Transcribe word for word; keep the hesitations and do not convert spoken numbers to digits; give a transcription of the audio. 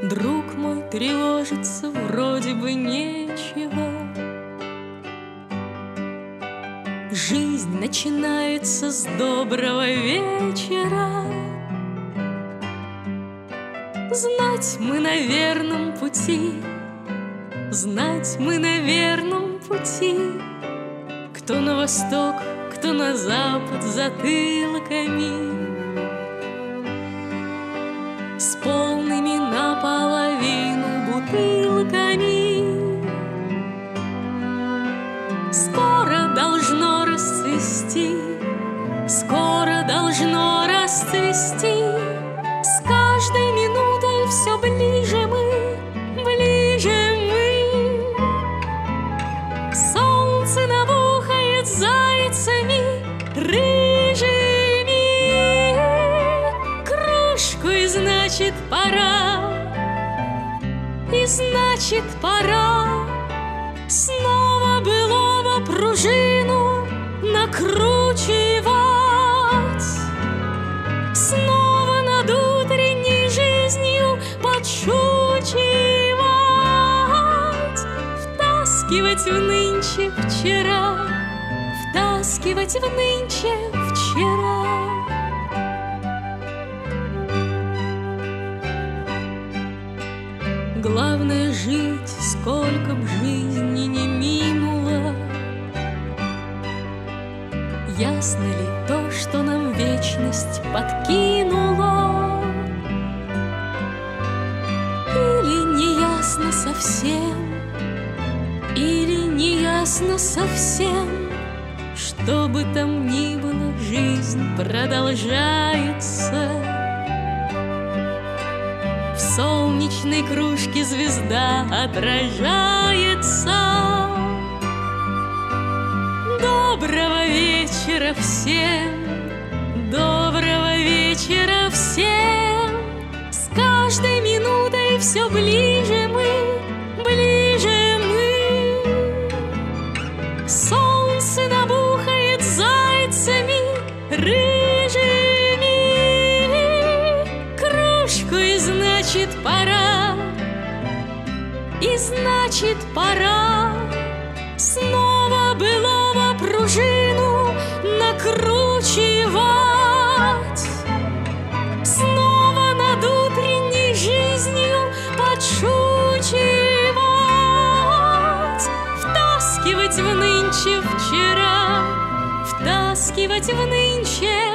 Друг мой, тревожиться вроде бы нечего. Жизнь начинается с доброго вечера. Знать мы на верном пути, знать мы на верном пути. Кто на восток, кто на запад затылками, с полными наполовину бутылками. Скоро должно расцвести, скоро должно расцвести. С каждой минутой все ближе мы, ближе мы. Солнце набухает зайцами рыжими. Кружку, и значит пора, и значит пора снова былого пружину накручивать. Снова над утренней жизнью подшучивать. Втаскивать в нынче вчера, втаскивать в нынче вчера. Главное жить, сколько б жизни не минуло. Ясно ли то, что нам вечность подкинула? Или не ясно совсем, или не ясно совсем? Что бы там ни было, жизнь продолжается. В солнечной кружке звезда отражается. Доброго вечера всем, доброго вечера всем. С каждой минутой все ближе мы, ближе мы. Солнце набухает зайцами рыжими. Кружку, и значит пора, и значит пора снова былого пружину накручивать. Снова над утренней жизнью подшучивать. Втаскивать в нынче вчера, втаскивать в нынче